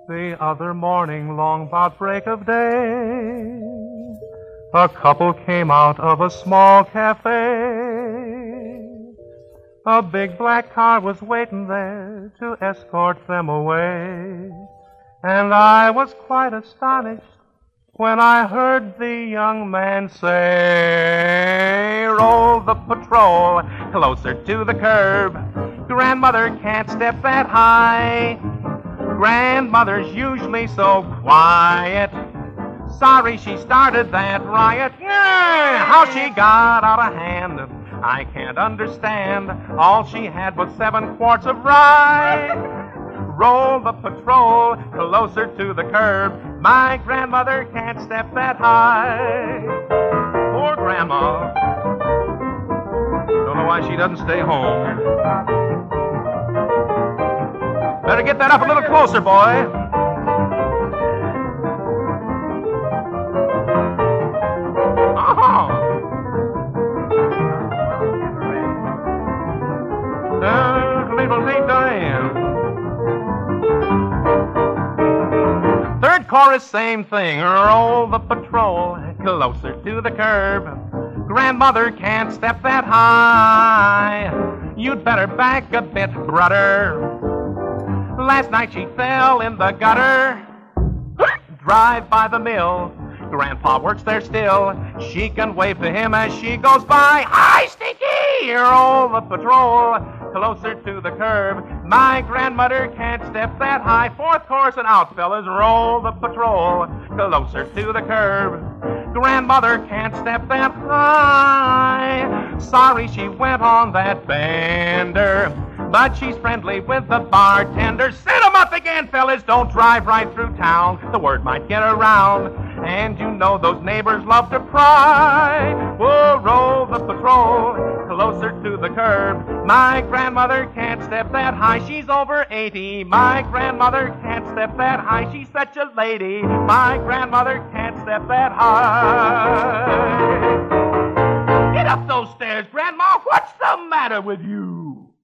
The other morning, long about break of day, a couple came out of a small cafe. A big black car was waiting there to escort them away. And I was quite astonished when I heard the young man say, roll the patrol closer to the curb. Grandmother can't step that high. Grandmother's usually so quiet. Sorry she started that riot. Yeah, how she got out of hand, I can't understand. All she had was 7 quarts of rye. Roll the patrol closer to the curb. My grandmother can't step that high. Poor Grandma. Don't know why she doesn't stay home. Better get that up a little closer, boy. Oh. Little Nate Diane. Third chorus, same thing. Roll the patrol closer to the curb. Grandmother can't step that high. You'd better back a bit, brother. Last night she fell in the gutter. Drive by the mill. Grandpa works there still. She can wave to him as she goes by. Hi, Stinky! Roll the patrol closer to the curb. My grandmother can't step that high. Fourth chorus and out, fellas. Roll the patrol closer to the curb. Grandmother can't step that high. Sorry she went on that bender, but she's friendly with the bartender. Set 'em up again, fellas. Don't drive right through town. The word might get around. And you know those neighbors love to pry. We'll roll the patrol closer to the curb. My grandmother can't step that high. She's over 80. My grandmother can't step that high. She's such a lady. My grandmother can't step that high. Get up those stairs, Grandma. What's the matter with you?